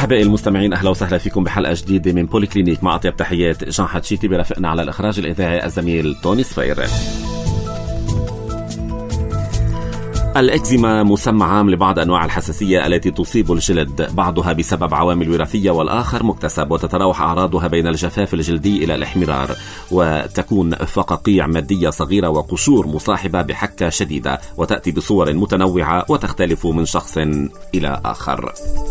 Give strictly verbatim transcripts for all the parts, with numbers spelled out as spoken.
أحبائي المستمعين، أهلا وسهلا فيكم بحلقة جديدة من بولي كلينيك. مع أطيب تحيات جان حتشيتي، برافقنا على الإخراج الإذاعي الزميل توني صفير. الإكزيما مسمى عام لبعض أنواع الحساسية التي تصيب الجلد، بعضها بسبب عوامل وراثية والآخر مكتسب، وتتراوح أعراضها بين الجفاف الجلدي إلى الإحمرار، وتكون فقاقيع مادية صغيرة وقشور مصاحبة بحكة شديدة، وتأتي بصور متنوعة وتختلف من شخص إلى آخر.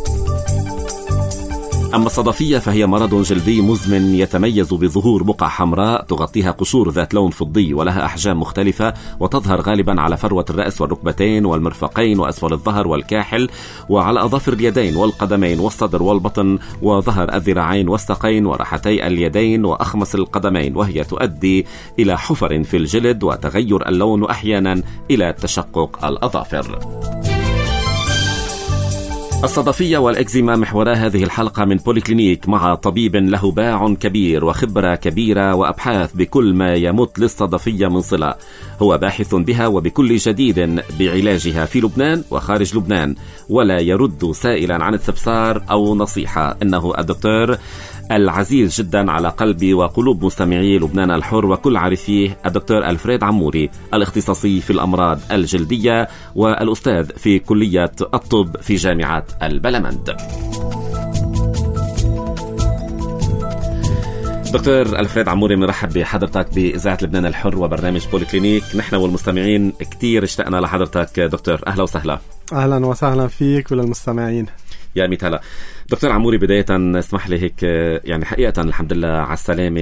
أما الصدفية فهي مرض جلدي مزمن يتميز بظهور بقع حمراء تغطيها قشور ذات لون فضي ولها أحجام مختلفة، وتظهر غالبا على فروة الرأس والركبتين والمرفقين وأسفل الظهر والكاحل، وعلى أظافر اليدين والقدمين والصدر والبطن وظهر الذراعين والساقين وراحتي اليدين وأخمص القدمين، وهي تؤدي إلى حفر في الجلد وتغير اللون وأحيانا إلى تشقق الأظافر. الصدفية والإكزيما محورا هذه الحلقة من بولي كلينيك، مع طبيب له باع كبير وخبرة كبيرة وأبحاث بكل ما يمت للصدفية من صلة. هو باحث بها وبكل جديد بعلاجها في لبنان وخارج لبنان، ولا يرد سائلا عن استفسار أو نصيحة. إنه الدكتور العزيز جدا على قلبي وقلوب مستمعي لبنان الحر وكل عارفيه، الدكتور ألفريد عموري، الاختصاصي في الأمراض الجلدية والأستاذ في كلية الطب في جامعة البلمند. دكتور ألفريد عموري، مرحب بحضرتك بإذاعة لبنان الحر وبرنامج بولي كلينيك. نحن والمستمعين كتير اشتقنا لحضرتك دكتور، أهلا وسهلا. أهلا وسهلا فيك وللمستمعين. يا ميت هلا. دكتور عموري، بداية اسمح لي هيك، يعني حقيقة الحمد لله على السلامة.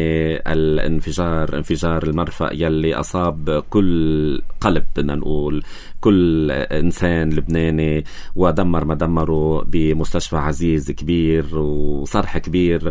الانفجار انفجار المرفأ يلي أصاب كل قلب، بدنا نقول كل إنسان لبناني، ودمر ما دمره بمستشفى عزيز كبير وصرح كبير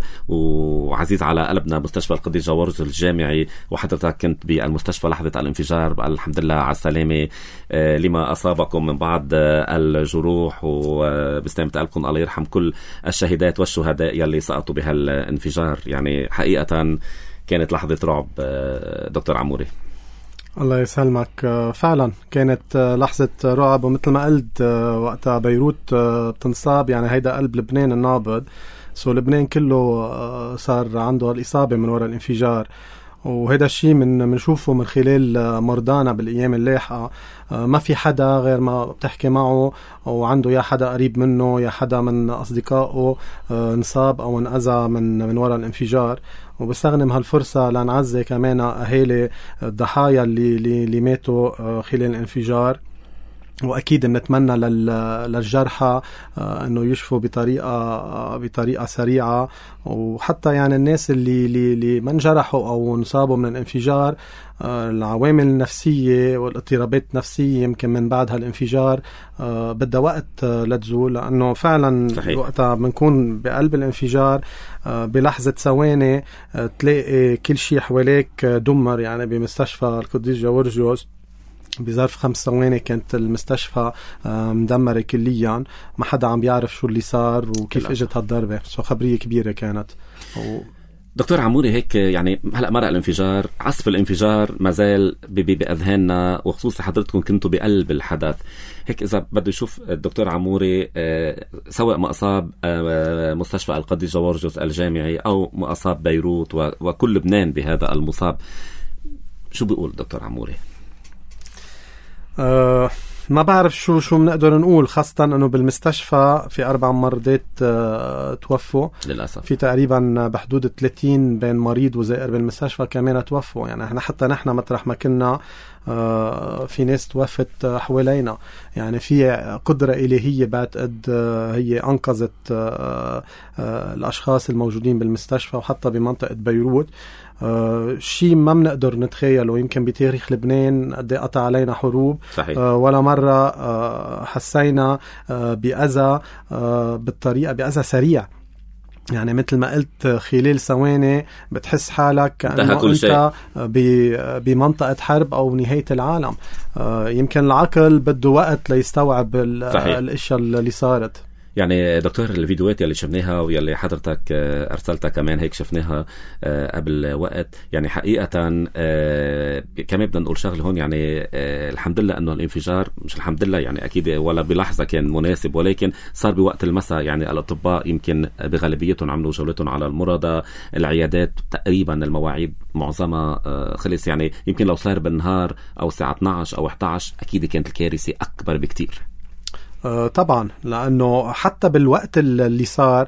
وعزيز على قلبنا، مستشفى القدي جورج الجامعي، وحضرتك كنت بالمستشفى لحظة الانفجار. الحمد لله على السلامة لما أصابكم من بعض الجروح، وبسلامة قلبكم الله يرحم كل الشهيدات والشهداء يلي سقطوا بهالانفجار. يعني حقيقة كانت لحظة رعب دكتور عموري. الله يسلمك، فعلا كانت لحظة رعب، ومثل ما قلت وقتها بيروت بتنصاب، يعني هيدا قلب لبنان النابض. سو لبنان كله صار عنده الإصابة من وراء الانفجار، وهذا الشيء من منشوفه من خلال مرضانا بالأيام اللاحقة. ما في حدا غير ما بتحكي معه وعنده يا حدا قريب منه يا حدا من أصدقائه نصاب أو انأذى من من وراء الانفجار. وبستغنم هالفرصة لنعزي كمان أهالي الضحايا اللي اللي ماتوا خلال الانفجار، وأكيد نتمنى للجرحى أنه يشفوا بطريقة بطريقة سريعة، وحتى يعني الناس اللي اللي ما انجرحوا أو نصابوا من الانفجار، العوامل النفسية والاضطرابات النفسية يمكن من بعد هالانفجار بدها وقت لتزول، لأنه فعلا صحيح. وقتها بنكون بقلب الانفجار بلحظة ثواني تلاقي كل شيء حواليك دمر. يعني بمستشفى القديس جورجيوس بظرف خمس ثواني كانت المستشفى مدمرة كليا، ما حدا عم بيعرف شو اللي صار وكيف اجت هالضربة. سو خبرية كبيرة كانت. و... دكتور عموري، هيك يعني هلأ مرق الانفجار، عصف الانفجار ما زال بأذهاننا، وخصوصا حضرتكم كنتوا بقلب الحدث. هيك إذا بده يشوف الدكتور عموري سواء ما أصاب مستشفى القديس جورجيوس الجامعي أو ما أصاب بيروت وكل لبنان بهذا المصاب، شو بيقول دكتور عموري؟ أه ما بعرف شو شو بنقدر نقول، خاصة انه بالمستشفى في اربع مرضات أه توفوا للأسف. في تقريبا بحدود ثلاثين بين مريض وزائر بالمستشفى كمان توفوا. يعني احنا حتى نحن مطرح ما كنا أه في ناس توفت حوالينا. يعني في قدرة إلهية بعتقد أه هي أنقذت أه أه الأشخاص الموجودين بالمستشفى، وحتى بمنطقة بيروت. أه شيء ما بنقدر نتخيله. يمكن بتاريخ لبنان قد قطع علينا حروب أه ولا مرة أه حسينا أه بأذى أه بالطريقة بأذى سريع. يعني مثل ما قلت خلال ثواني بتحس حالك كأنه أنت بمنطقة حرب أو نهاية العالم. يمكن العقل بده وقت ليستوعب الاشياء اللي صارت. يعني دكتور الفيديوهات يلي شفناها ويلي حضرتك أرسلتها كمان هيك شفناها قبل وقت، يعني حقيقة كمان بدنا نقول شغله هون، يعني الحمد لله أنه الانفجار مش الحمد لله يعني أكيد ولا بلحظة كان مناسب، ولكن صار بوقت المساء. يعني الأطباء يمكن بغالبيتهم عملوا جولتهم على المرضى، العيادات تقريبا المواعيد معظمها خلص. يعني يمكن لو صار بالنهار أو الساعة اثنعش أو إحدى عشر أكيد كانت الكارثة أكبر بكتير. آه طبعا، لأنه حتى بالوقت اللي صار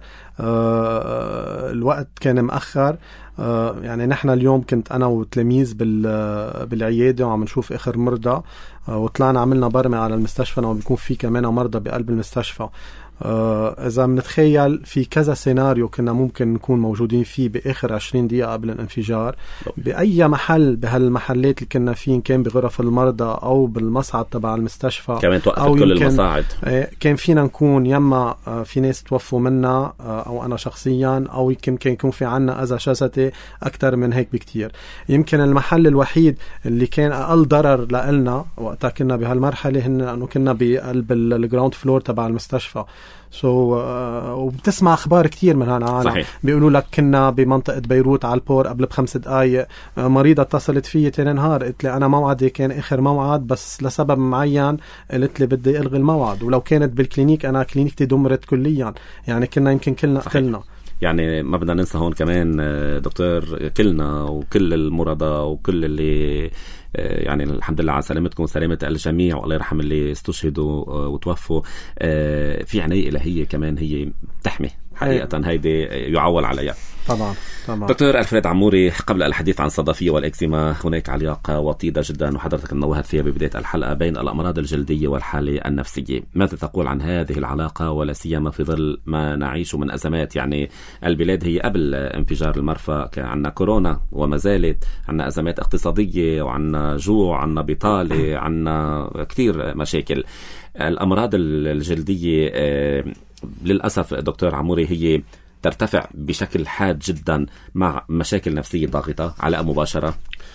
آه الوقت كان مأخر. آه يعني نحن اليوم كنت أنا وتلاميذ بالعيادة وعم نشوف آخر مرضى، آه وطلعنا عملنا برمة على المستشفى وما بيكون في كمان مرضى بقلب المستشفى. آه إذا منتخيل في كذا سيناريو كنا ممكن نكون موجودين فيه بآخر عشرين دقيقة قبل الانفجار بأي محل بهالمحلات اللي كنا فيه، كان بغرف المرضى أو بالمصعد تبع المستشفى، كمان توقفت كل المصاعد. آه كان فينا نكون يما آه في ناس توفوا منا آه أو أنا شخصيا، أو يمكن كان يكون في عنا أذى جسدي أكتر من هيك بكتير. يمكن المحل الوحيد اللي كان أقل ضرر لنا وقتها كنا بهالمرحلة هن أنه كنا بقلب الجراوند فلور تبع المستشفى. سو so, uh, وبتسمع أخبار كتير من هالعالم بيقولوا لك كنا بمنطقة بيروت على البور قبل بخمس دقايق، uh, مريضة اتصلت فيي تاني نهار قلت لي أنا موعدي كان آخر موعد بس لسبب معين قلت لي بدي ألغي الموعد، ولو كانت بالكلينيك أنا كلينيكتي دمرت كليا. يعني كنا يمكن كلنا قتلنا. يعني ما بدنا ننسى هون كمان دكتور كلنا وكل المرضى وكل اللي يعني الحمد لله على سلامتكم وسلامة الجميع، والله يرحم اللي استشهدوا وتوفوا. في عناية إلهية كمان هي تحمي حقيقة، هيدي يعول عليها. طبعا طبعا. دكتور ألفريد عموري، قبل الحديث عن الصدفية والإكزيما هناك علاقة وطيدة جدا وحضرتك نوهت فيها ببداية الحلقة بين الأمراض الجلدية والحالة النفسية. ماذا تقول عن هذه العلاقة ولا سيما في ظل ما نعيش من أزمات؟ يعني البلاد هي قبل انفجار المرفأ كان عنا كورونا وما زالت عنا أزمات اقتصادية وعنا جوع، عنا بطالة، عنا كثير مشاكل. الأمراض الجلدية للأسف دكتور عموري هي ترتفع بشكل حاد جدا مع مشاكل نفسية ضاغطة. علاقة مباشرة؟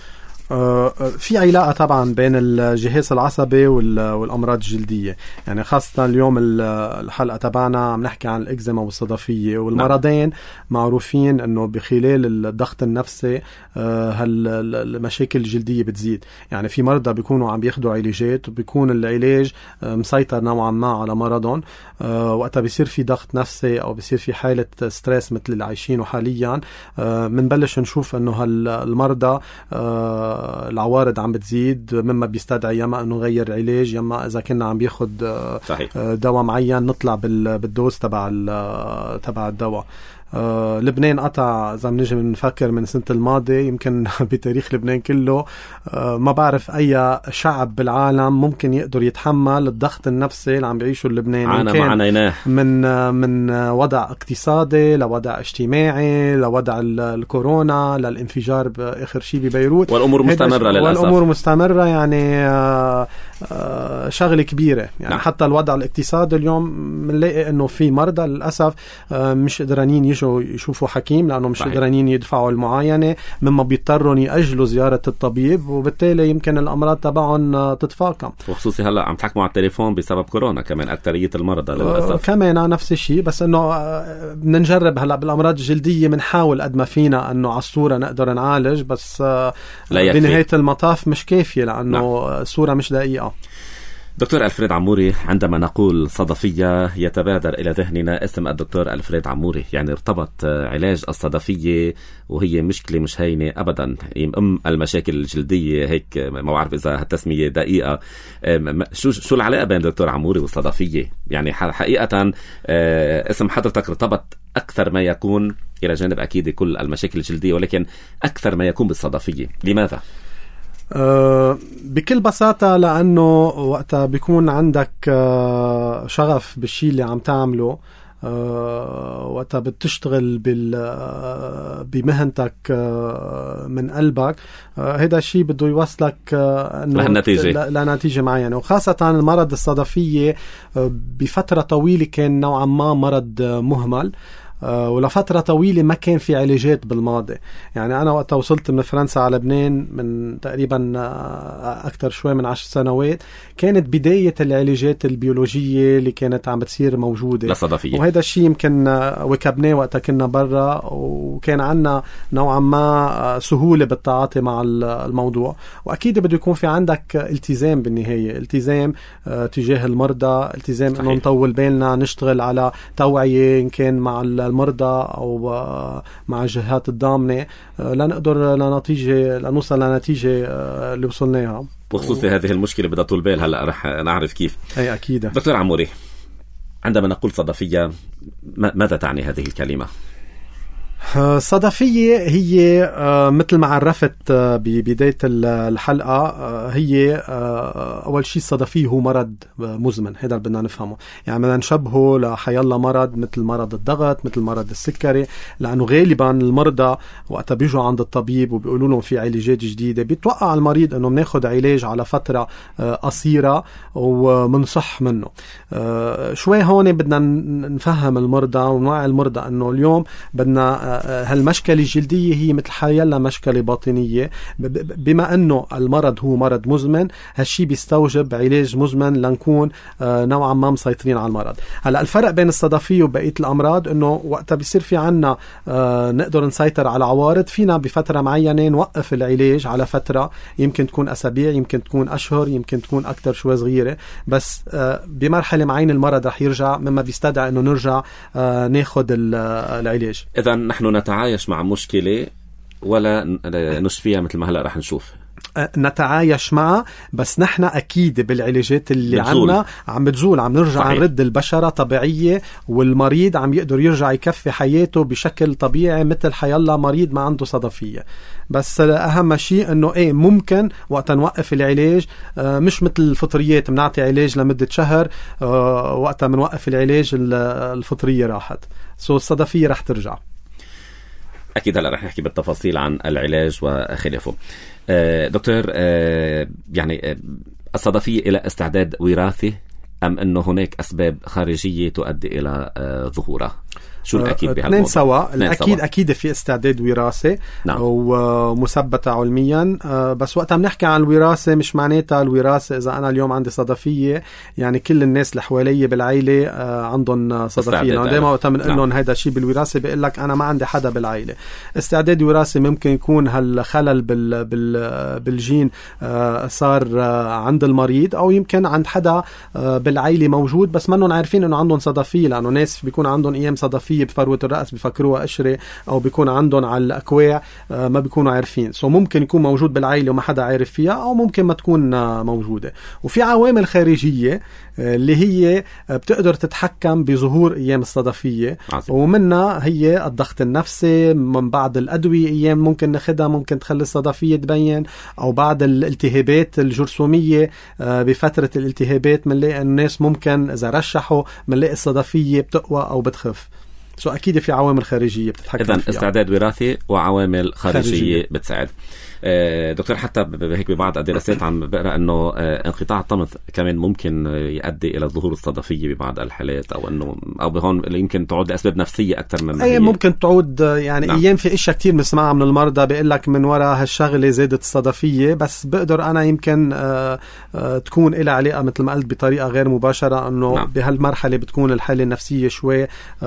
في علاقة طبعا بين الجهاز العصبي والأمراض الجلدية. يعني خاصة اليوم الحلقة تبعنا عم نحكي عن الإكزيما والصدفية، والمرضين معروفين أنه بخلال الضغط النفسي هالمشاكل الجلدية بتزيد. يعني في مرضى بيكونوا عم بياخدوا علاجات وبيكون العلاج مسيطر نوعا ما على مرضهم، وقتها بيصير في ضغط نفسي أو بيصير في حالة ستريس مثل اللي عايشينه حاليا، منبلش نشوف أنه هالمرضى العوارض عم بتزيد، مما بيستدعي يما انه نغير علاج، يما اذا كنا عم بياخد دواء معين نطلع بالدوز تبع تبع الدواء. آه، لبنان قطع إذا بنجي نفكر من سنة الماضي يمكن بتاريخ لبنان كله آه، ما بعرف أي شعب بالعالم ممكن يقدر يتحمل الضغط النفسي اللي عم بيعيشه اللبناني، من من وضع اقتصادي لوضع اجتماعي لوضع الكورونا للانفجار بآخر شيء ببيروت، والأمور مستمرة للأسف. والأمور مستمرة يعني آه آه شغلة كبيرة يعني. نعم. حتى الوضع الاقتصادي اليوم بنلاقي إنه في مرضى للأسف آه مش قدرانين يجوا يشوفوا حكيم لأنه مش قدرانين يدفعوا المعاينة، مما بيضطرون يأجلوا زيارة الطبيب، وبالتالي يمكن الأمراض تبعهم تتفاقم. وخصوصي هلا عم تحكموا على التليفون بسبب كورونا كمان أكترية المرضى للأسف. آه كمان نفس الشيء، بس إنه آه بدنا نجرب هلا بالأمراض الجلدية بنحاول قد ما فينا إنه على الصورة نقدر نعالج، بس آه بنهاية المطاف مش كافية لأنه نعم. الصورة مش دقيقة. دكتور ألفريد عموري، عندما نقول صدفية يتبادر إلى ذهننا اسم الدكتور ألفريد عموري. يعني ارتبط علاج الصدفية وهي مشكلة مش هينة أبدا، أم المشاكل الجلدية هيك، ما بعرف إذا هالتسمية دقيقة. شو شو العلاقة بين دكتور عموري والصدفية؟ يعني حقيقة اسم حضرتك ارتبط أكثر ما يكون إلى جانب أكيد كل المشاكل الجلدية، ولكن أكثر ما يكون بالصدفية. لماذا؟ أه بكل بساطة لأنه وقتها بيكون عندك أه شغف بالشيء اللي عم تعمله، أه وقتها بتشتغل بال أه بمهنتك أه من قلبك، هذا أه الشيء بده يوصلك أه لنتيجة لنتيجة معينة. وخاصة المرض الصدفية أه بفترة طويلة كان نوعا ما مرض أه مهمل، ولفترة طويلة ما كان في علاجات بالماضي. يعني أنا وقتها وصلت من فرنسا على لبنان من تقريبا أكثر شوي من عشر سنوات، كانت بداية العلاجات البيولوجية اللي كانت عم بتصير موجودة للصدفية، وهذا الشيء يمكن وكبناه وقتها كنا برا، وكان عنا نوعا ما سهولة بالتعاطي مع الموضوع. وأكيد بده يكون في عندك التزام بالنهاية، التزام تجاه المرضى، التزام أنه نطول بالنا نشتغل على توعية إن كان مع المرضى أو مع الجهات الضامنة لنقدر لنتيجة لنوصل لنتيجة اللي وصلناها. بخصوص و... هذه المشكلة بدها طول بال، هلأ رح نعرف كيف. أي أكيد. دكتور عموري، عندما نقول صدفية ماذا تعني هذه الكلمة؟ صدفية هي مثل ما عرفت ببداية الحلقة، هي أول شيء الصدفية هو مرض مزمن، هذا اللي بدنا نفهمه. يعني بدنا نشبهه لحيالله مرض مثل مرض الضغط، مثل مرض السكري، لأنه غالبا المرضى وقت بيجوا عند الطبيب وبيقولوا لهم في علاجات جديدة بيتوقع المريض أنه بناخد علاج على فترة قصيرة ومنصح منه. شوي هون بدنا نفهم المرضى ونوعي المرضى أنه اليوم بدنا هالمشكلة الجلدية هي مثل حيالله مشكلة باطنية، بما أنه المرض هو مرض مزمن هالشي بيستوجب علاج مزمن لنكون نوعا ما مسيطرين على المرض. هلأ الفرق بين الصدفية وبقية الأمراض أنه وقتها بيصير في عنا نقدر نسيطر على عوارض، فينا بفترة معينة نوقف العلاج على فترة يمكن تكون أسابيع، يمكن تكون أشهر، يمكن تكون أكتر شوي صغيرة، بس بمرحلة معينة المرض رح يرجع مما بيستدعي أنه نرجع ناخد العلاج. إذا نحن نتعايش مع مشكلة ولا نشفيها مثل ما هلأ رح نشوف؟ نتعايش معها، بس نحن أكيد بالعلاجات اللي عنا عم بتزول، عم نرجع صحيح. نرد البشرة طبيعية، والمريض عم يقدر يرجع يكفي حياته بشكل طبيعي مثل حيالله مريض ما عنده صدفية. بس أهم شيء أنه إيه ممكن وقت نوقف العلاج، مش مثل الفطريات بنعطي علاج لمدة شهر، وقت منوقف العلاج الفطرية راحت، سو الصدفية رح ترجع. أكيد هلأ رح نحكي بالتفاصيل عن العلاج وخلافه. دكتور، يعني الصدفية إلى استعداد وراثي أم أنه هناك أسباب خارجية تؤدي إلى ظهورها؟ شو الأكيد بهالموضوع؟ اثنين سوا. الأكيد سوا. أكيد في استعداد وراثي نعم. ومثبتة علميا، بس وقتها بنحكي عن الوراثة مش معناتها الوراثة إذا أنا اليوم عندي صدفية يعني كل الناس اللي حوالي بالعائلة عندهم صدفية. دائما وقتها بنقول لهم هيدا الشيء بالوراثة بيقول لك أنا ما عندي حدا بالعائلة. استعداد وراثي ممكن يكون هالخلل بال بال بالجين صار عند المريض، أو يمكن عند حدا بالعائلة موجود بس منهم عارفين إنه عندهم صدفية، لأنه ناس بيكون عندهم أيام صدفية بفروة الرأس بفكروها قشرة، أو بيكون عندهم على الأكواع ما بيكونوا عارفين. سو ممكن يكون موجود بالعائلة وما حدا عارف فيها، أو ممكن ما تكون موجودة. وفي عوامل خارجية اللي هي بتقدر تتحكم بظهور أيام الصدفية، ومنها هي الضغط النفسي، من بعض الأدوية أيام ممكن ناخدها ممكن تخلي الصدفية تبين، أو بعض الالتهابات الجرثومية بفترة الالتهابات منلاقي الناس ممكن إذا رشحوا منلاقي الصدفية بتقوى أو بتخف. سو أكيد في عوامل خارجية بتتحكم فيها. إذن استعداد وراثي وعوامل خارجية, خارجية. بتساعد. دكتور، حتى هيك ببعض الدراسات عم بقرأ أنه انقطاع الطمث كمان ممكن يؤدي إلى ظهور الصدفية ببعض الحالات، أو أنه أو بهون يمكن تعود لأسباب نفسية أكثر من أي ممكن تعود. يعني نعم. أيام في إشياء كتير بنسمعها من المرضى بيقول لك من وراء هالشغلة زادت الصدفية، بس بقدر أنا يمكن آآ آآ تكون إلى علاقة مثل ما قلت بطريقة غير مباشرة، أنه نعم. بهالمرحلة بتكون الحالة النفسية شوي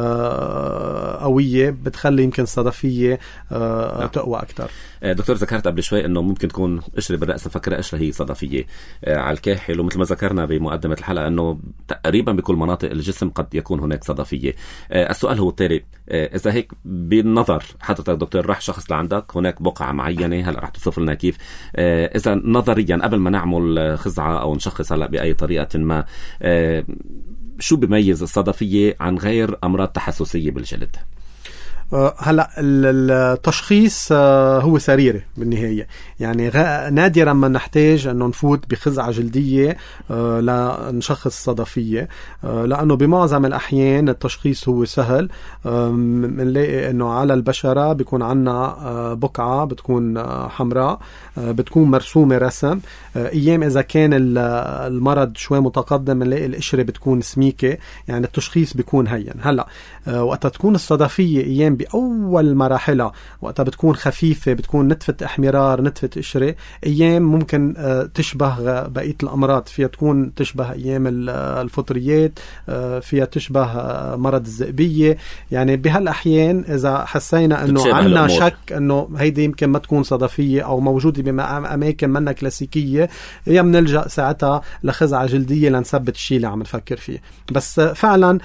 قوية بتخلي يمكن الصدفية نعم. تقوى أكتر. دكتور، ذكرت قبل شوي انه ممكن تكون قشره بالراس، فكره قشره هي صدفيه آه على الكاحل، ومثل ما ذكرنا بمقدمه الحلقه انه تقريبا بكل مناطق الجسم قد يكون هناك صدفيه. آه السؤال هو التالي، آه اذا هيك بالنظر حضرتك دكتور راح شخص لعندك هناك بقعه معينه، هلا راح توصف لنا كيف، آه اذا نظريا قبل ما نعمل خزعه او نشخص هلا باي طريقه ما، آه شو بيميز الصدفيه عن غير امراض تحسسيه بالجلد؟ هلا التشخيص هو سريري بالنهاية، يعني نادرا ما نحتاج انه نفوت بخزعة جلدية لنشخص الصدفية، لانه بمعظم الاحيان التشخيص هو سهل. بنلاقي انه على البشرة بيكون عنا بقعة بتكون حمراء بتكون مرسومة رسم. ايام اذا كان المرض شوي متقدم بنلاقي القشرة بتكون سميكة، يعني التشخيص بيكون هين. هلا وقت تكون الصدفية ايام بأول مراحلها وقتها بتكون خفيفة، بتكون نتفة احمرار نتفة قشرة، ايام ممكن تشبه بقية الامراض، فيها تكون تشبه ايام الفطريات، فيها تشبه مرض الذئبية. يعني بهالاحيان اذا حسينا انه عنا شك انه هيدي يمكن ما تكون صدفية او موجودة باماكن منا كلاسيكية، يا بنلجأ ساعتها لخزعة جلدية لنثبت الشيء اللي عم نفكر فيه. بس فعلا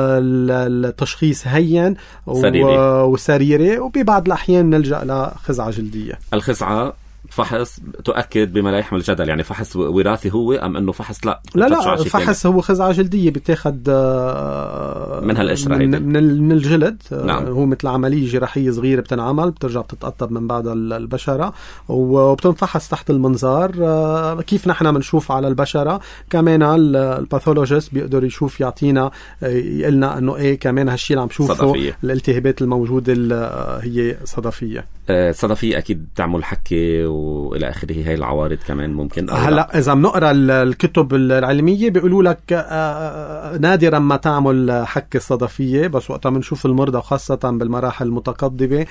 التشخيص هين وسريري، وببعض الأحيان نلجأ لخزعة جلدية. الخزعة فحص تؤكد بما لا يحمل جدل، يعني فحص وراثي هو أم أنه فحص لا لا لا فحص هو خزعة جلدية بتاخد من هالقشرة من, من الجلد. نعم. هو مثل عملية جراحية صغيرة بتنعمل، بترجع بتتقطب من بعد البشرة وبتنفحص تحت المنظار كيف نحن بنشوف على البشرة. كمان الباثولوجيست بيقدر يشوف يعطينا يقلنا أنه إيه كمان هالشي اللي عم شوفه صدفية. الالتهابات الموجودة هي صدفية. صدفية أكيد تعمل حكي وإلى آخره، هاي العوارض كمان ممكن. هلا إذا بنقرأ الكتب العلمية بيقولوا لك نادرا ما تعمل حكة صدفية، بس وقتها بنشوف المرضى خاصة بالمراحل المتقدمة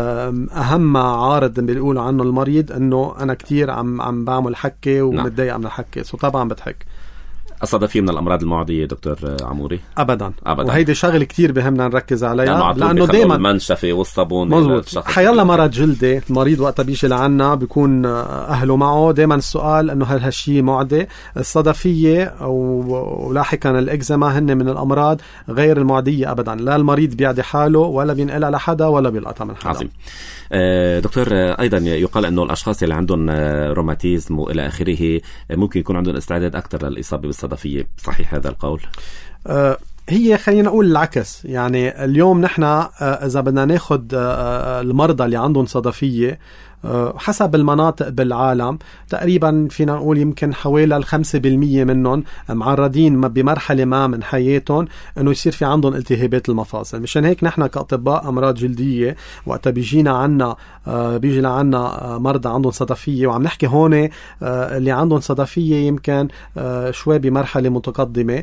أهم عارض بيقولوا عنه المريض إنه أنا كتير عم عم بعمل حكة ومتضايق من الحكة، سو طبعا بتحك. الصدفية من الأمراض المعدية دكتور عموري؟ أبدا أبدا، وهيدي شغل كتير بهمنا نركز عليها، لأنه دايما المنشفة والصابون مظبوط. حيلا مرض جلدي المريض وقتها بيجي لعنا بيكون أهله معه، دايما السؤال إنه هل هالشي معدي؟ الصدفية ولاحقا الإكزيما هن من الأمراض غير المعدية أبدا، لا المريض بيعدي حاله ولا بينقلها لحدا ولا بيلقطها من حدا. عظيم. آه دكتور، أيضا يقال أنه الأشخاص اللي عندهم روماتيزم وإلى آخره ممكن يكون عندهم استعداد أكثر للإصابة بالصدفية، صحيح هذا القول؟ آه هي خلينا نقول العكس. يعني اليوم نحن إذا بدنا ناخد المرضى اللي عندهم صدفية حسب المناطق بالعالم تقريبا فينا نقول يمكن حوالي الخمسة بالمية منهم معرضين بمرحلة ما من حياتهم انه يصير في عندهم التهابات المفاصل. مشان هيك نحن كأطباء امراض جلدية وقت بيجينا عنا بيجي لعنا مرضى عندهم صدفية، وعم نحكي هون اللي عندهم صدفية يمكن شوي بمرحلة متقدمة،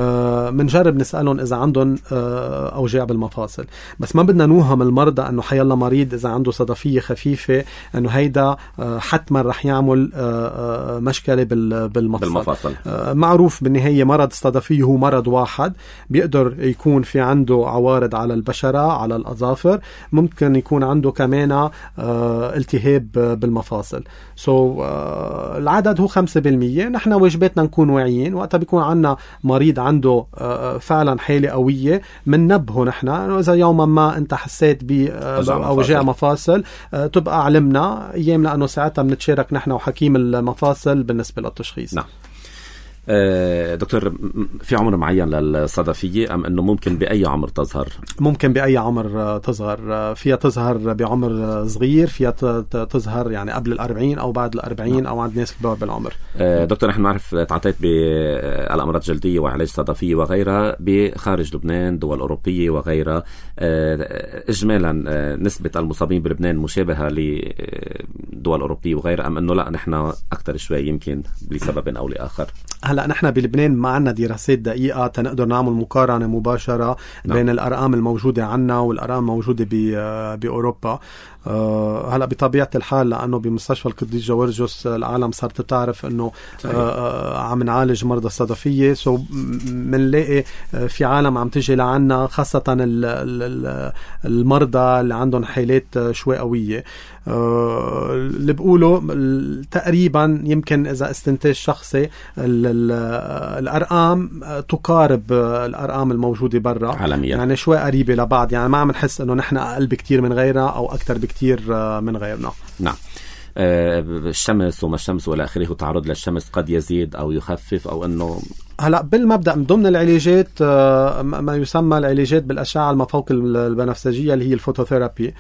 منجرب نسألهم اذا عندهم اوجاع بالمفاصل. بس ما بدنا نوهم المرضى انه حيلا مريض اذا عنده صدفية خفيفة انه هيدا حتما رح يعمل مشكلة بالمفصل, بالمفصل. معروف بالنهاية مرض الصدفية هو مرض واحد، بيقدر يكون في عنده عوارض على البشرة على الأظافر، ممكن يكون عنده كمان التهاب بالمفاصل. سو so, العدد هو خمسة بالمية. نحن واجباتنا نكون واعيين وقتها بيكون عنا مريض عنده فعلا حالة قوية من نبهه نحن إذا يوما ما انت حسيت بأوجاع مفاصل تبقى علمنا ايام، لانه ساعتها بنتشارك نحن وحكيم المفاصل بالنسبه للتشخيص. نعم. آه دكتور، في عمر معين للصدفية أم أنه ممكن بأي عمر تظهر؟ ممكن بأي عمر تظهر، فيها تظهر بعمر صغير، فيها تظهر يعني قبل الأربعين أو بعد الأربعين أو عند ناس كبار بالعمر. آه دكتور، نحن نعرف تعطيت بالأمراض الجلدية وعلاج صدفية وغيرها بخارج لبنان، دول أوروبية وغيرها. آه إجمالا آه نسبة المصابين بلبنان مشابهة لدول أوروبية وغيرها أم أنه لا نحن أكثر شوي يمكن لسبب أو لآخر؟ هلا نحن بلبنان ما عنا دراسات دقيقة تنقدر نعمل مقارنة مباشرة نعم. بين الأرقام الموجودة عنا والأرقام الموجودة بأوروبا. أه هلا بطبيعة الحال لأنه بمستشفى القديس جورجوس العالم صارت تعرف أنه أه عم نعالج مرضى الصدفية، سو منلاقي في عالم عم تجي لعنا خاصة المرضى اللي عندهم حالات شوي قوية. أه اللي بقوله تقريبا يمكن إذا استنتاج شخصي الأرقام تقارب الأرقام الموجودة برا عالميا، يعني شوي قريبة لبعض، يعني ما عم نحس أنه نحن أقل بكتير من غيرنا أو أكتر بكتير من غيرنا. نعم. الشمس وما الشمس والى اخره، والتعرض للشمس قد يزيد او يخفف او انه هلا بالمبدأ من ضمن العلاجات ما يسمى العلاجات بالأشعة المفوق البنفسجية اللي هي الفوتوثيرابي.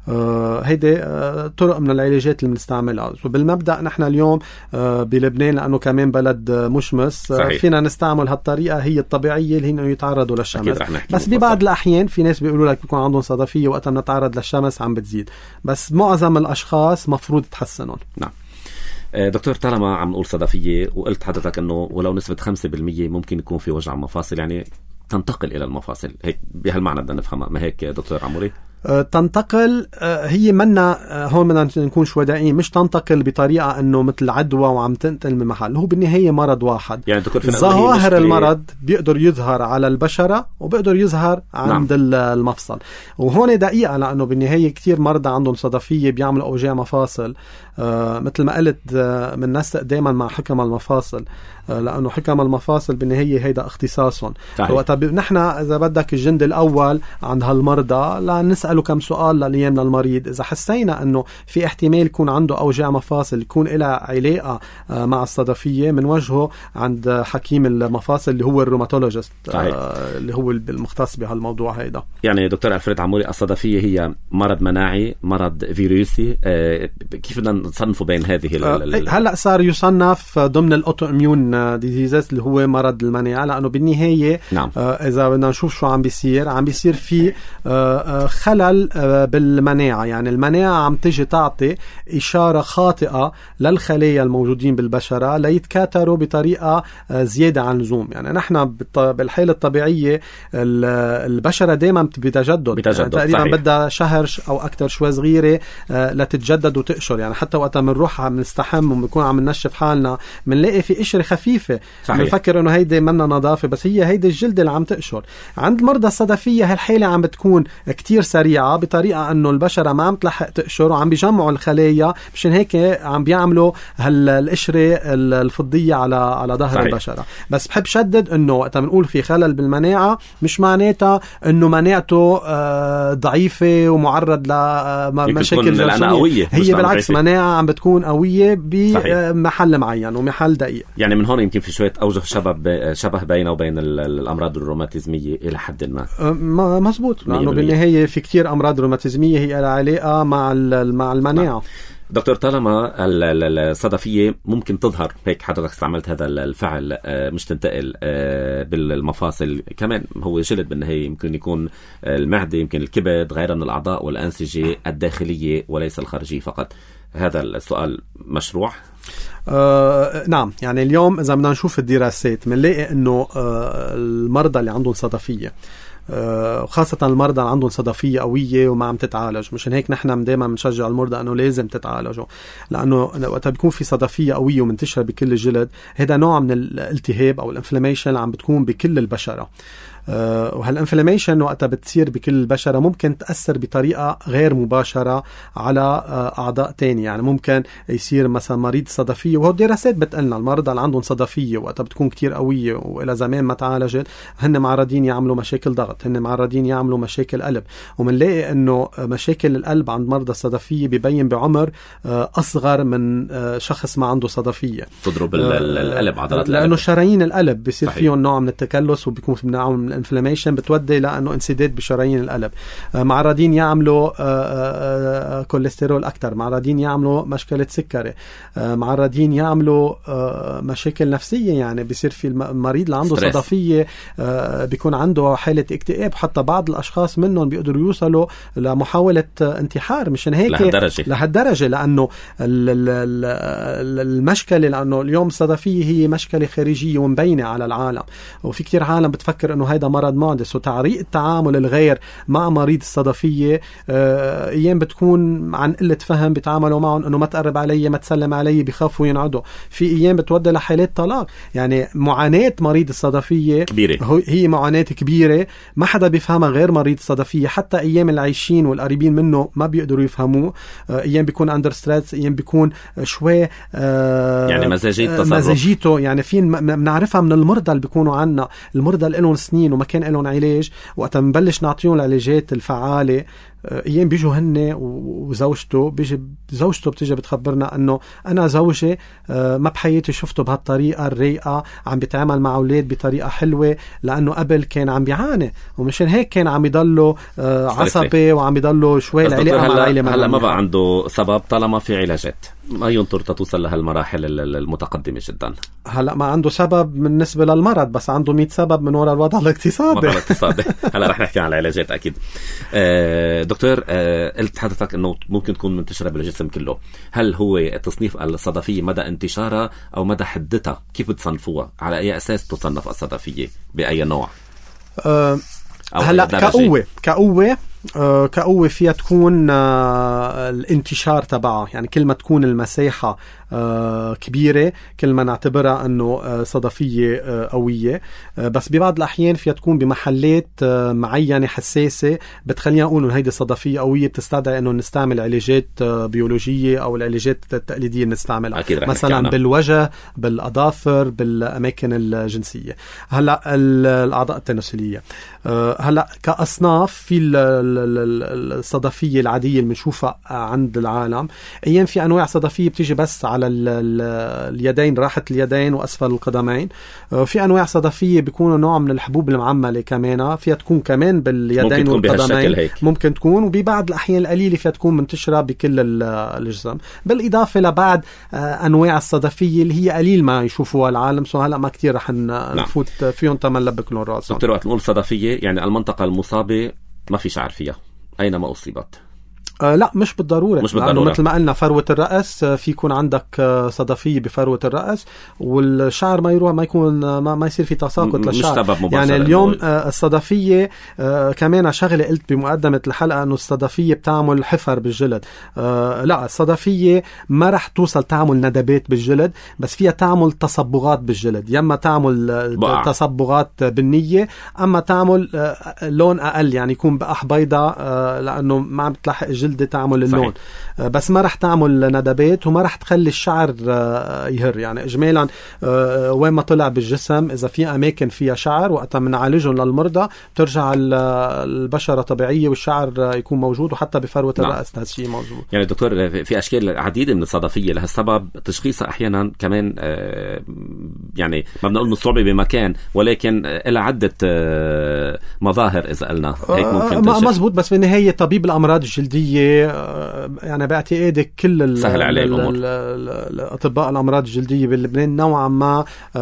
هيدي طرق من العلاجات اللي بنستعملها. بالمبدأ نحن اليوم بلبنان لأنه كمان بلد مشمس صحيح. فينا نستعمل هالطريقة هي الطبيعية اللي هي يتعرضوا للشمس. بس ببعض الأحيان في ناس بيقولوا لك بيكون عندهم صدفية وقت ما نتعرض للشمس عم بتزيد، بس معظم الأشخاص مفروض تحسنون. نعم دكتور، طالما عم نقول صدفية وقلت حضرتك أنه ولو نسبة خمسة بالمية ممكن يكون في وجع مفاصل، يعني تنتقل إلى المفاصل، هيك بهالمعنى بدنا نفهمها، ما هيك دكتور عموري؟ تنتقل هي منا هون بدنا نكون شوي دقيقين، مش تنتقل بطريقة انه مثل عدوى وعم تنتقل من محل، هو بالنهاية مرض واحد. يعني ظواهر المرض بيقدر يظهر على البشرة وبيقدر يظهر عند نعم. المفصل. وهون دقيقة لأنه بالنهاية كتير مرضى عندهم صدفية بيعملوا أوجاع مفاصل. آه مثل ما قلت آه من نسق دايما مع حكم المفاصل، آه لأنه حكم المفاصل بالنهاية هيدا اختصاصهم. وقت نحن إذا بدك الجند الأول عند هالمرضى لا نسأله كم سؤال لليوم للمريض، إذا حسينا أنه في احتمال يكون عنده أوجاع مفاصل يكون لها علاقة آه مع الصدفية، من وجهه عند حكيم المفاصل اللي هو الروماتولوجيست آه اللي هو المختص بهالموضوع هيدا. يعني دكتور ألفريد عموري، الصدفية هي مرض مناعي، مرض فيروسي، آه كيف بدنا نصنفوا بين هذه آه هلأ صار يصنف ضمن الأوتو إميون ديزيزز اللي هو مرض المناعة، لأنه بالنهاية نعم. آه إذا بدنا نشوف شو عم بيصير، عم بيصير في آه خلل آه بالمناعة، يعني المناعة عم تجي تعطي إشارة خاطئة للخلايا الموجودين بالبشرة ليتكاثروا بطريقة آه زيادة عن اللزوم. يعني نحن بالحالة الطبيعية البشرة دائما بتجدد، يعني تقريبا بدها شهر أو أكثر شوي صغيرة آه لتتجدد وتقشر. يعني حتى وقت بنروح عم نستحم وبنكون عم ننشف حالنا بنلاقي في قشرة خفيفة، بنفكر انه هيدي منا نظافة، بس هي هيدي الجلد اللي عم تقشر. عند مرضى الصدفية هالحالة عم بتكون كتير سريعة بطريقة انه البشرة ما عم تلحق تقشر وعم بيجمعوا الخلايا، مشان هيك عم بيعملوا هالقشرة الفضية على على ظهر البشرة. بس بحب شدد انه وقت بنقول في خلل بالمناعة مش معناتها انه مناعته ضعيفة ومعرض لمشاكل جسدية، هي بالعكس مناعة عم بتكون قوية بمحل معين ومحل دقيق. يعني من هون يمكن في شوية أوجه شبه شبه بينه وبين الأمراض الروماتيزمية إلى حد ما. مزبوط، لأنه بالنهاية في كتير أمراض روماتيزمية هي لها علاقة مع مع المناعة. دكتور، طالما الصدفية ممكن تظهر هيك، حضرتك استعملت هذا الفعل، مش تنتقل بالمفاصل، كمان هو جلد بالنهاية، يمكن يكون المعدة، يمكن الكبد، غيرها من الأعضاء والأنسجة الداخلية وليس الخارجية فقط. هذا السؤال مشروع؟ آه نعم، يعني اليوم إذا بدنا نشوف الدراسات بنلاقي إنه آه المرضى اللي عندهم صدفية، خاصة المرضى اللي عندهم صدفية قوية وما عم تتعالج، مشان هيك نحن دائما بنشجع المرضى انه لازم تتعالجوا، لانه وقت بيكون في صدفية قوية ومنتشرة بكل الجلد، هذا نوع من الالتهاب او الانفلاميشن اللي عم بتكون بكل البشرة. أه وهالانفلاميشن وقتها بتصير بكل البشرة ممكن تأثر بطريقة غير مباشرة على أه أعضاء تانية. يعني ممكن يصير مثلا مريض صدفية، وهو الدراسات بتقلنا المرضى اللي عندهم صدفية وقتها بتكون كتير قوية وإلى زمان ما تعالجت، هن معرضين يعملوا مشاكل ضغط، هن معرضين يعملوا مشاكل قلب. ومنلاقي انه مشاكل القلب عند مرضى الصدفية بيبين بعمر أه أصغر من أه شخص ما عنده صدفية. تضرب أه القلب، عضلات لأنه القلب. شرايين القلب بيصير فيهم نوع من التكلس وبيكون في نوع انفلاميشن بتودي لانه انسداد بشرايين القلب. آه معرضين يعملوا آه آه كوليسترول اكثر، معرضين يعملوا مشكله سكري، آه معرضين يعملوا آه مشاكل نفسيه. يعني بيصير في المريض اللي عنده ستريس. صدفيه آه بيكون عنده حاله اكتئاب، حتى بعض الاشخاص منهم بيقدروا يوصلوا لمحاوله انتحار. مشان هيك لهالدرجه لهالدرجه لانه المشكله، لانه اليوم الصدفيه هي مشكله خارجيه ومبينه على العالم، وفي كتير عالم بتفكر انه هيدا مرض معدس. وطريقة التعامل الغير مع مريض الصدفية آه ايام بتكون عن قلة فهم، بيتعاملوا معهم انه ما تقرب علي، ما تسلم علي، بيخافوا ينعدوا. في ايام بتودي لحالات طلاق. يعني معاناة مريض الصدفية كبيرة، هي معاناة كبيرة ما حدا بيفهمها غير مريض الصدفية. حتى ايام العايشين والقريبين منه ما بيقدروا يفهموه. آه ايام بيكون اندر ستريس، ايام بيكون شوي آه يعني مزاجية تصرف، مزاجيته. يعني فين بنعرفها من المرضى اللي بيكونوا عنا، المرضى اللي لهم سنين وما كان لهم علاج، وقت نبلش نعطيهم العلاجات الفعالة ايام بيجوا هن وزوجته، بيجي زوجته بتيجي بتخبرنا انه انا زوجي ما بحياتي شفته بهالطريقه الرايقه، عم بيتعامل مع اولاد بطريقه حلوه، لانه قبل كان عم بيعاني ومشان هيك كان عم يضله عصبي وعم يضله شوي العلاقه مع العائله. هلا ما بقى عنده سبب طالما في علاجات، ما ينطر توصل لهالمراحل المتقدمه جدا. هلا ما عنده سبب بالنسبه للمرض، بس عنده مية سبب من وراء الوضع الاقتصادي. الوضع الاقتصادي هلا رح نحكي عن العلاجات اكيد. آه دكتور، آه قلت حضرتك انه ممكن تكون منتشره بالجسم كله، هل هو تصنيف الصدفيه مدى انتشارها او مدى حدتها؟ كيف بتصنفوها؟ على اي اساس تصنف الصدفيه؟ باي نوع؟ أه هلا كقوه كقوه آه كقوة فيها تكون آه الانتشار تبعها، يعني كل ما تكون المساحة آه كبيرة كل ما نعتبرها أنه آه صدفية آه قوية. آه بس ببعض الأحيان فيها تكون بمحلات آه معينة حساسة بتخلينا نقول أنه هيدي صدفية قوية بتستدعي أنه نستعمل علاجات آه بيولوجية أو العلاجات التقليدية نستعملها، مثلا بالوجه، بالأظافر، بالأماكن الجنسية. هلا الأعضاء التناسلية آه هلا كأصناف في الصدفية العادية اللي بنشوفها عند العالم. أيام في أنواع صدفية بتيجي بس على ال ال اليدين، راحة اليدين وأسفل القدمين. في أنواع صدفية بيكونوا نوع من الحبوب المعملة كمان، فيها تكون كمان باليدين والقدمين، ممكن تكون، وببعض الأحيان القليلة فيها تكون منتشرة بكل الجسم، بالإضافة لبعض أنواع الصدفية اللي هي قليل ما يشوفوها العالم، سو هلأ ما كتير رح نفوت فيهم تملبك لون رأسهم. دكتور، وقت نقول صدفية يعني المنطقة المصابة ما في شعر فيها أينما أصيبت؟ آه لا مش بالضرورة، مش بالضرورة. مثل ما قلنا فروة الرأس في يكون عندك صدفية بفروة الرأس والشعر ما يروح، ما يكون ما, ما يصير في تساقط للشعر. يعني اليوم آه الصدفية آه كمان شغلة قلت بمقدمة الحلقة أنه الصدفية بتعمل حفر بالجلد. آه لا الصدفية ما رح توصل تعمل ندبات بالجلد، بس فيها تعمل تصبغات بالجلد، يما تعمل آه تصبغات بنية، أما تعمل آه لون أقل، يعني يكون بقح بيضة آه لأنه ما عم بتلحق الجلد تعمل اللون. صحيح. بس ما رح تعمل ندبات وما رح تخلي الشعر يهر. يعني اجمالا وين ما طلع بالجسم اذا في اماكن فيها شعر وقتها بنعالجهم للمرضى ترجع البشره طبيعيه والشعر يكون موجود، وحتى بفروه نعم. الراس هذا الشيء موجود. يعني دكتور في اشكال عديده من الصدفيه لهالسبب تشخيصها احيانا كمان يعني ما بنقول صعوبه بمكان، ولكن لها عده مظاهر اذا قلنا هيك ممكن تنشف. مزبوط، بس بالنهايه طبيب الامراض الجلديه يعني باعتقادي كل سهل عليه الأطباء الأمراض الجلدية بلبنان نوعا ما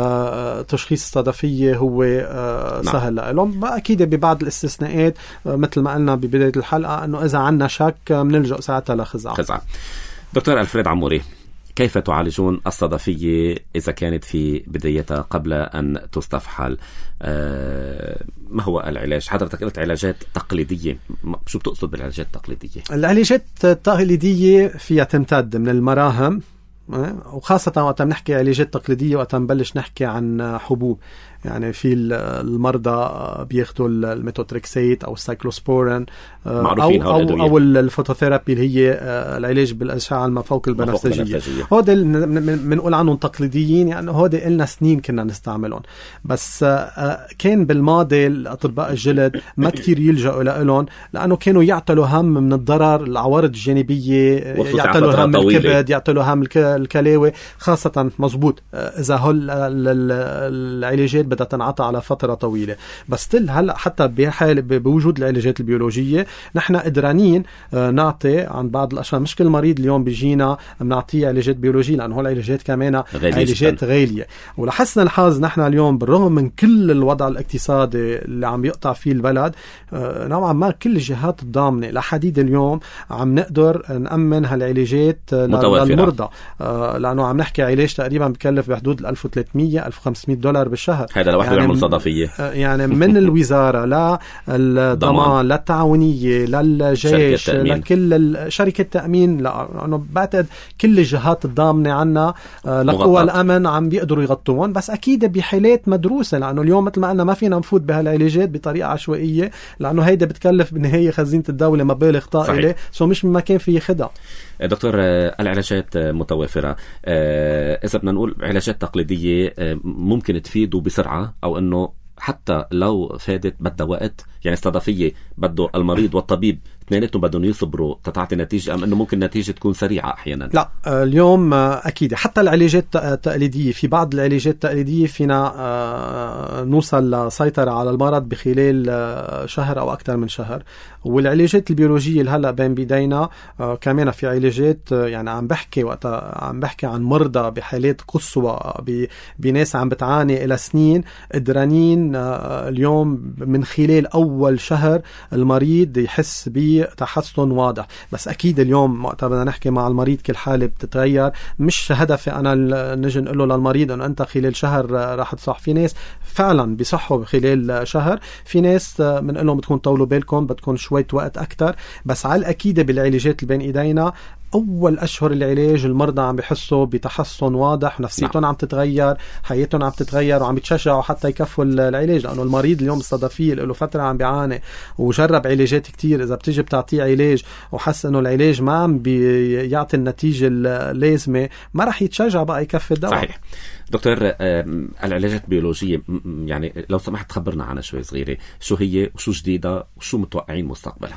تشخيص الصدفية هو سهل لهم. أكيد ببعض الاستثناءات مثل ما قلنا ببداية الحلقة أنه إذا عنا شك بنلجأ ساعتها لخزعة. خزعة. دكتور ألفريد عموري، كيف تعالجون الصدفية إذا كانت في بدايتها قبل أن تستفحل؟ آه ما هو العلاج؟ حضرتك قلت علاجات تقليدية، شو بتقصد بالعلاجات التقليدية؟ العلاجات التقليدية فيها تمتد من المراهم، وخاصة وقت نحكي علاجات تقليدية وقت نبلش نحكي عن حبوب. يعني في المرضى بياخدوا الميتوتريكسيت او السايكلوسبورين او او, أو الفوتوثيرابي اللي هي العلاج بالاشعه ما فوق البنفسجيه. هودي بنقول عنهم تقليديين، يعني هودي لنا سنين كنا نستعملهم، بس كان بالماضي الاطباء الجلد ما كثير يلجأوا لهم لانه كانوا يعتلوا هم من الضرر، العوارض الجانبيه، يعتلوا هم الكبد، يعتلوا هم الكلاوي خاصه. مزبوط اذا هول العلاجات بدها تنعطى على فترة طويلة، بس تل هلأ حتى بحال بوجود العلاجات البيولوجية نحن قدرانين نعطي عن بعض الأشياء. مش كل مريض اليوم بيجينا بنعطيه علاجات بيولوجية لأنه هول العلاجات كمان علاجات غالية. ولحسن الحظ نحن اليوم بالرغم من كل الوضع الاقتصادي اللي عم يقطع فيه البلد نوعا ما كل الجهات الضامنة لحديد اليوم عم نقدر نأمن هالعلاجات للمرضى، لأنه عم نحكي علاج تقريبا بكلف بحدود ألف وثلاثمية ألف وخمسمية دولار بالشهر. هذا لوحده يعني يعمل صدفيه. يعني من الوزاره للضمان للتعاونيه للجيش لكل شركه التامين، لانه بعتقد كل الجهات الضامنه عنا لقوى الامن عم بيقدروا يغطوهم. بس اكيد بحالات مدروسه، لانه اليوم مثل ما قلنا ما فينا نفوت بهالعلاجات بطريقه عشوائيه، لانه هيدا بتكلف بالنهايه خزينه الدوله مبالغ طائله، سو مش ما كان في خدع. دكتور العلاجات متوفره، اذا بدنا نقول علاجات تقليديه ممكن تفيد بسرعة أو أنه حتى لو فادت بدها وقت؟ يعني الصدفية بده المريض والطبيب اثنيناتهم بدهم يصبروا تتعطي نتيجة، أم أنه ممكن نتيجة تكون سريعة أحيانا؟ لا اليوم أكيد حتى العلاجات التقليدية، في بعض العلاجات التقليدية فينا نوصل لسيطرة على المرض بخلال شهر أو أكثر من شهر. والعلاجات البيولوجية اللي هلأ بين بيدينا كمان في علاجات، يعني عم بحكي وقت عم بحكي عن مرضى بحالات قصوى، بناس عم بتعاني إلى سنين، قدرانين اليوم من خلال أول شهر المريض يحس بتحسن واضح. بس أكيد اليوم وقت بدنا نحكي مع المريض كل حالة بتتغير، مش هدفي أنا نجي نقول له للمريض أنه أنت خلال شهر راح تصح. في ناس فعلا بيصحوا خلال شهر، في ناس بنقول لهم بتكون طولوا بالكم بدكم شوية وقت أكتر. بس على الأكيد بالعلاجات اللي بين إيدينا أول أشهر العلاج المرضى عم بيحسوا بتحسن واضح، نفسيتهم نعم. عم تتغير، حياتهم عم تتغير، وعم بيتشجعوا حتى يكفوا العلاج. لأنه المريض اليوم الصدفية اللي له فترة عم بيعاني وجرب علاجات كتير، إذا بتيجي بتعطيه علاج وحس إنه العلاج ما عم بيعطي النتيجة اللازمة، ما رح يتشجع بقى يكفي الدواء. صحيح. دكتور، العلاجات البيولوجية يعني لو سمحت تخبرنا عنها شوي صغيرة، شو هي وشو جديدة وشو متوقعين مستقبلها؟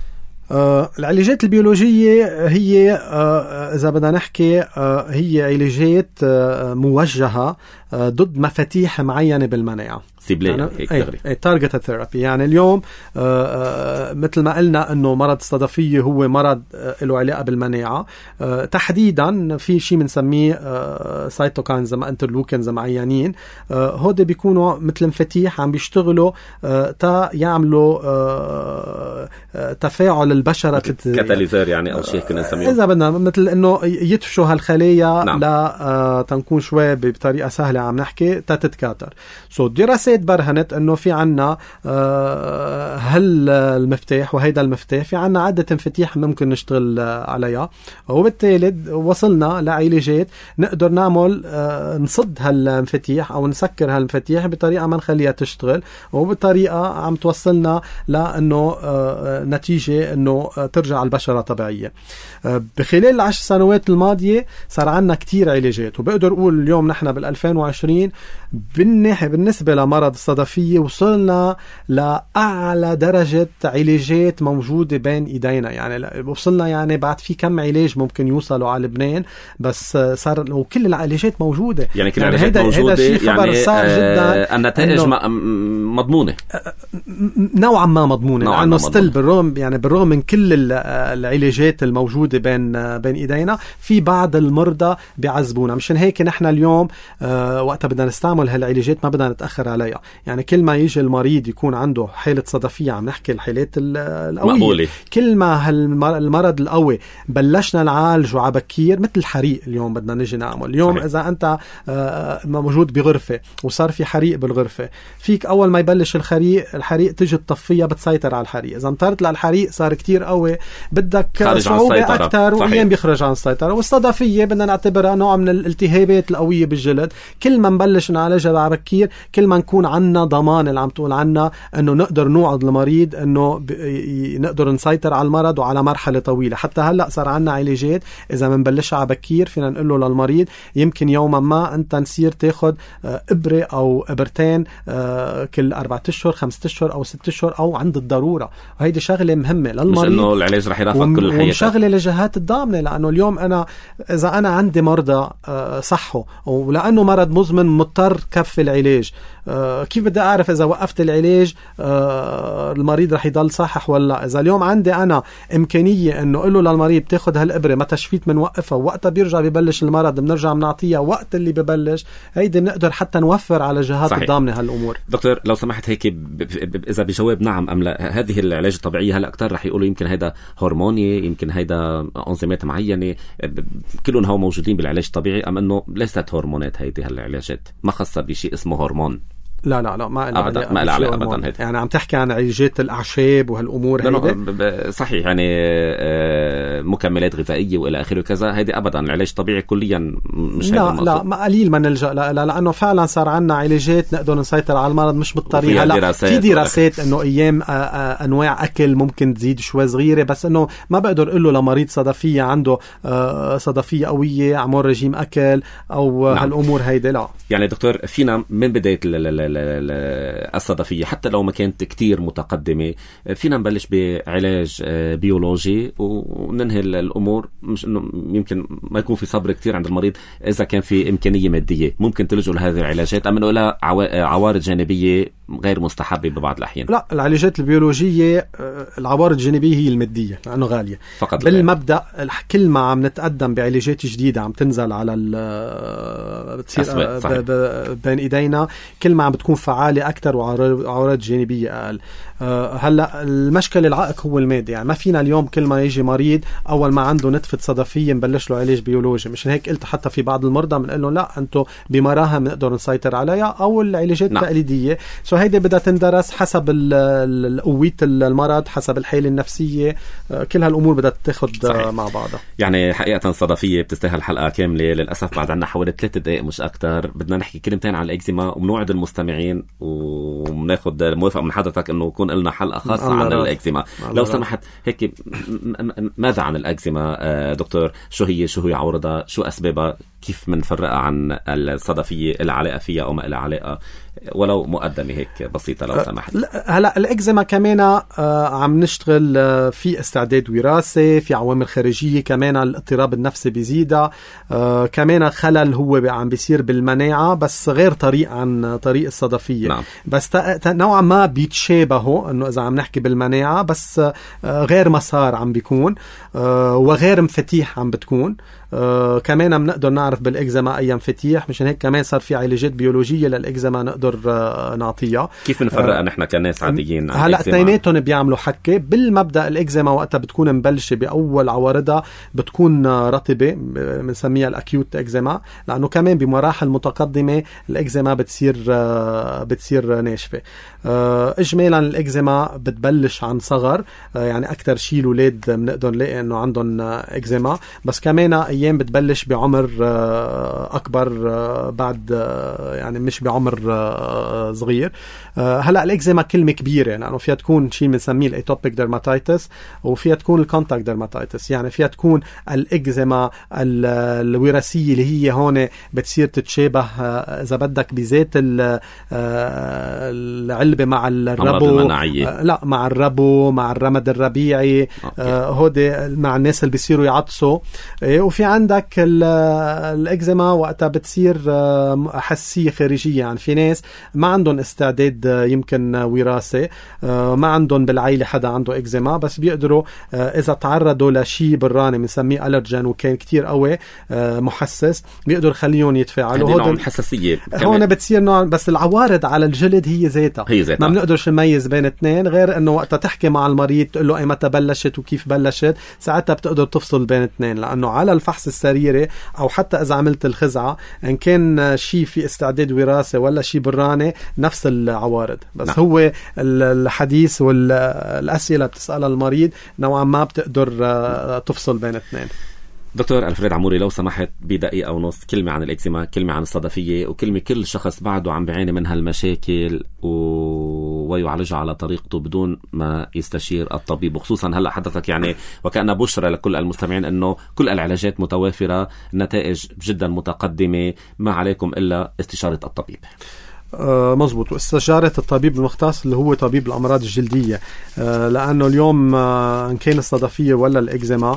آه العلاجات البيولوجية هي آه إذا بدنا نحكي آه هي علاجات آه موجهة آه ضد مفاتيح معينة بالمناعة. يعني اي تارجت ثيرابي. يعني اليوم آه آه مثل ما قلنا انه مرض الصدفية هو مرض آه له علاقة بالمناعة، آه تحديدا في شيء بنسميه آه سايتوكاينز ما انترلوكينز معينين، آه هودي بيكونوا مثل مفاتيح عم بيشتغلوا آه تا يعملوا آه آه تفاعل البشرة كاتاليزر يعني او شيء كنا نسميه اذا بدنا، مثل انه يدفشوا هالخلايا نعم. لا آه تنكون شوي بطريقة سهلة عم نحكي تتكاثر. سو دراسات برهنت انه في عنا آه هل المفتاح وهيدا المفتاح في عنا عدة مفاتيح ممكن نشتغل عليها، وبالتالي وصلنا لعلاجات نقدر نعمل آه نصد هالمفاتيح او نسكر هالمفاتيح بطريقة ما نخليها تشتغل، وبطريقة عم توصلنا لانه آه نتيجة انه آه ترجع البشرة طبيعية. آه بخلال العشر سنوات الماضية صار عنا كتير علاجات، وبقدر اقول اليوم نحن بالألفين وعشرين بالناحية بالنسبة لمرض الصدفية وصلنا لأعلى درجة علاجات موجودة بين إيدينا. يعني وصلنا يعني بعد في كم علاج ممكن يوصلوا على لبنان، بس صار وكل العلاجات موجودة. يعني كل العلاجات يعني موجودة، يعني صار جدا النتائج مضمونة نوعا ما مضمونة، لأنه ستيل بالرغم يعني بالرغم من كل العلاجات الموجودة بين بين إيدينا في بعض المرضى بيعذبونا. مشان هيك نحن اليوم آه وقت بدنا نستعمل هالعلاجات ما بدنا نتأخر عليها. يعني كل ما يجي المريض يكون عنده حالة صدفية، عم نحكي الحالات القوية مقبولة. كل ما هالمرض القوي بلشنا نعالجه عبكير، مثل الحريق اليوم بدنا نجي نعمل اليوم صحيح. إذا أنت آه موجود بغرفة وصار في حريق بالغرفة، فيك أول ما يبلش الحريق الحريق تجي تطفيها بتسيطر على الحريق. إذا انطرت للحريق صار كتير قوي بدك صعوبة أكتر وأيام بيخرج عن السيطرة. والصدفية بدنا نعتبرها نوع من الالتهابات القوية بالجلد، كل ما نبلش نعالجها بعبكير كل ما نكون عنا ضمان اللي عم تقول عنا انه نقدر نوعد المريض انه نقدر نسيطر على المرض وعلى مرحلة طويلة. حتى هلأ صار عنا علاجات اذا منبلشها عبكير فينا نقول له للمريض يمكن يوما ما انت نصير تاخد ابرة او ابرتين كل اربعة اشهر خمسة اشهر او ست اشهر او عند الضرورة. وهيدي شغلة مهمة للمريض، مش انه العلاج رح يرافق كل الحياة، ومشغلة لجهات الضامنة. لانه اليوم انا اذا انا عندي مرضى صحوا ولانه مرض مزمن مضطر كف العلاج، آه كيف بدي أعرف إذا وقفت العلاج آه المريض رح يضل صحح ولا؟ إذا اليوم عندي أنا إمكانية إنه قله للمريض تاخد هالإبرة ما تشفيت من وقفها، وقتها بيرجع ببلش المرض بنرجع بنعطيها وقت اللي ببلش، هيدي بنقدر حتى نوفر على جهات صحيح. الضامنة هالأمور. دكتور لو سمحت هيك ب... ب... إذا بجواب نعم أم لا، هذه العلاج الطبيعية هلا أكتر رح يقولوا يمكن هيدا هرموني، يمكن هيدا أنظمات معينة، كلهم هو موجودين بالعلاج الطبيعي، أم إنه ليست هرمونات هيدي هالعلاجات ما خاصة بشيء اسمه هرمون؟ لا لا لا ما أبدا ما له علاقة أبدا هيدا. يعني عم تحكي عن علاجات الأعشاب وهالأمور هيدا صحيح، يعني مكملات غذائية وإلى آخره كذا، هيدا أبدا العلاج طبيعي كليا مش لا لا ما قليل ما نلجأ لا, لا لأنه فعلا صار عنا علاجات نقدر نسيطر على المرض مش بالطريقة. لا في دراسات إنه أيام أنواع أكل ممكن تزيد شوي صغيرة، بس إنه ما بقدر أقول له لمريض صدفية عنده صدفية قوية عمل رجيم أكل أو نعم. هالأمور هيدا لا. يعني دكتور فينا من بداية الصدفية حتى لو ما كانت كتير متقدمة فينا نبلش بعلاج بيولوجي وننهي الأمور. مش إنه يمكن ما يكون في صبر كتير عند المريض إذا كان في إمكانية مادية ممكن تلجوا لهذه العلاجات أم إنه لها عوارض جانبية غير مستحبة ببعض الأحيان؟ لا، العلاجات البيولوجية العوارض الجانبية هي المادية لأنه غالية فقط. بالمبدأ كل ما عم نتقدم بعلاجات جديدة عم تنزل على بتصير بين إيدينا كل ما عم بتكون فعالة أكتر وعوارض جانبية أقل. هلا المشكلة العائق هو المادي، يعني ما فينا اليوم كل ما يجي مريض أول ما عنده نتفة صدفية نبلش له علاج بيولوجي. مشان هيك قلت حتى في بعض المرضى بنقول له لا أنتوا بمراهم نقدر نسيطر عليها أو العلاجات نعم. التقليدية. سو هيدا بدها تندرس حسب قوية المرض، حسب الحالة النفسية، كل هالأمور بدها تاخد صحيح. مع بعضها. يعني حقيقة الصدفية بتستاهل حلقة كاملة. للأسف بعد عنا حوالي ثلاثة دقائق مش أكتر. بدنا نحكي كلمتين عن الإكزيما ومنوعد المستمعين ومناخد موافقة من حضرتك أنه يكون لنا حلقة خاصة عن الإكزيما. لو سمحت هيك ماذا عن الإكزيما دكتور؟ شو هي شو هي عورضها؟ شو أسبابها؟ كيف منفرقها عن الصدفية؟ العلاقة فيها أو ما إلها علاقة؟ ولو مقدمة هيك بسيطة لو سمحت. هلا الإكزيما كمان آه عم نشتغل آه في استعداد وراثي، في عوامل خارجية كمان، الاضطراب النفسي بيزيدها، آه كمان خلل هو عم بيصير بالمناعة بس غير طريق عن طريق الصدفية. نعم. بس نوعا ما بيتشابهوا انه اذا عم نحكي بالمناعة بس آه غير مسار عم بيكون آه وغير مفتيح عم بتكون. آه كمان بنقدر نعرف بالإكزيما أي مفتيح. مشان هيك كمان صار في علاجات بيولوجية للإكزيما نقدر آه نعطيها. كيف نفرق آه نحن كناس عاديين؟ هلا اثنيناتهم بيعملوا حكة. بالمبدأ الإكزيما وقتها بتكون مبلشة بأول عوارضها بتكون رطبة، بنسميها الأكيوت إكزيما، لأنه كمان بمراحل متقدمة الإكزيما بتصير آه بتصير ناشفة. آه إجمالا الإكزيما بتبلش عن صغر، آه يعني أكتر شيء الأولاد بنقدر نلاقي إنه عندهم إكزيما، بس كمان أيام بتبلش بعمر آه أكبر آه بعد آه يعني مش بعمر آه صغير. آه هلا الإكزيما كلمة كبيرة لأنه يعني فيها تكون شيء بنسميه الأتوبيك ديرماتيتس وفيها تكون الكونتاكت ديرماتيتس. يعني فيها تكون الإكزيما الوراثية اللي هي هون بتصير تتشابه آه إذا بدك بذات العلبة مع الربو، آه لا مع الربو، مع الرمد الربيعي، آه هودي مع الناس اللي بيصيروا يعطسوا. آه وفي عندك الإكزيما وقتها بتصير آه حساسية خارجية. يعني في ناس ما عندهم استعداد آه يمكن وراثي، آه ما عندهم بالعائلة حدا عنده إكزيما، بس بيقدروا آه إذا تعرضوا لشيء براني بنسميه ألرجين وكان كتير قوي آه محسس بيقدر خليهم يتفاعلوا. هون الحساسية هون بتصير نوع، بس العوارض على الجلد هي ذاتها هي ذاتها. ما بنقدرش نميز بين اثنين، غير انه وقتها تحكي مع المريض تقول له اي متى بلشت وكيف بلشت، ساعتها بتقدر تفصل بين اثنين. لانه على الفحص السريري او حتى اذا عملت الخزعة ان كان شيء في استعداد وراثي ولا شيء براني نفس العوارض. بس نعم. هو الحديث والاسئله بتسالها المريض نوعا ما بتقدر تفصل بين اثنين. دكتور ألفريد عموري لو سمحت بدقيقة ونص كلمة عن الإكزيما، كلمة عن الصدفية، وكلمة كل شخص بعده عم بيعاني منها المشاكل و... ويعالجها على طريقته بدون ما يستشير الطبيب. وخصوصا هلأ حدثك يعني وكأنها بشرة لكل المستمعين أنه كل العلاجات متوافرة، نتائج جدا متقدمة، ما عليكم إلا استشارة الطبيب. آه مزبوط، واستشارة الطبيب المختص اللي هو طبيب الأمراض الجلدية. آه لأنه اليوم آه إن كان الصدفية ولا الإكزيما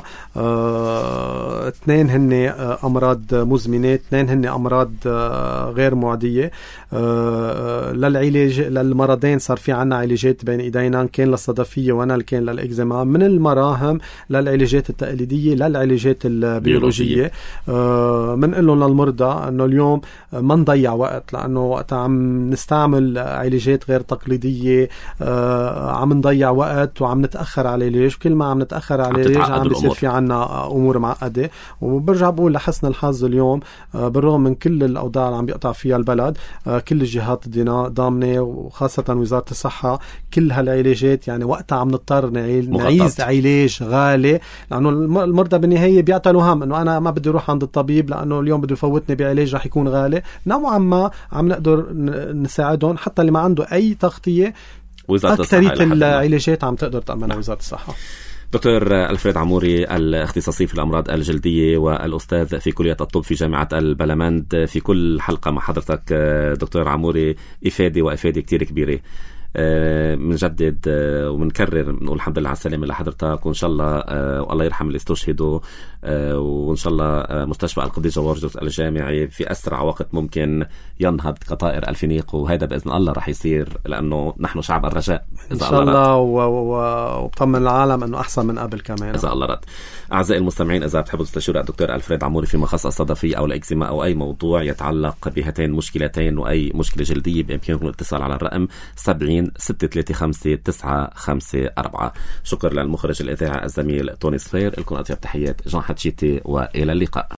آه اثنين هن آه أمراض مزمنة، اثنين هن أمراض آه غير معدية. آه للعلاج للمرضين صار في عنا علاجات بين إيدينا، إن كان للصدفية وانا كان للإكزيما، من المراهم للعلاجات التقليدية للعلاجات البيولوجية. آه منقول لهم للمرضى أنه اليوم ما نضيع وقت، لأنه وقت عم نستعمل علاجات غير تقليدية آه عم نضيع وقت وعم نتأخر على العلاج. كل ما عم نتأخر على العلاج عم بيصير في عنا أمور معقدة. وبرجع بقول لحسن الحظ اليوم آه بالرغم من كل الأوضاع اللي عم بيقطع فيها البلد، آه كل الجهات ضامنة وخاصة وزارة الصحة كل هالعلاجات. يعني وقتها عم نضطر نعيز علاج غالي، لأنه المرضى بالنهاية بيعتلوا هم أنه أنا ما بدي أروح عند الطبيب لأنه اليوم بده يفوتني بعلاج رح يكون غالي. نوعا ما عم نقدر نساعدهم حتى اللي ما عنده أي تغطية. أكثرية العلاجات عم تقدر تأمنها وزارة الصحة. دكتور ألفريد عموري، الاختصاصي في الأمراض الجلدية والأستاذ في كلية الطب في جامعة البلمند. في كل حلقة مع حضرتك دكتور عموري إفادة وإفادة كتير كبيرة. بنجدد وبنكرر بنقول الحمد لله على السلامة لحضرتك، وإن شاء الله والله يرحم اللي استشهدوا، وإن شاء الله مستشفى القديس جورجوس الجامعي في أسرع وقت ممكن ينهض كطائر الفينيق، وهذا بإذن الله رح يصير، لأنه نحن شعب الرجاء إن شاء الله، وبطمن العالم أنه أحسن من قبل كمان إذا الله رد. أعزائي المستمعين، إذا بتحبوا تستشيروا الدكتور ألفريد عموري في مخصص الصدفية أو الإكزيما أو أي موضوع يتعلق بهاتين المشكلتين وأي مشكلة جلدية، بإمكانكم الاتصال على الرقم سبعين ستة ثلاثة خمسة تسعة خمسة أربعة. شكر للمخرج الإذاعة الزميل توني صفير. لكم أطيب تحيات جان حتشيتي، وإلى اللقاء.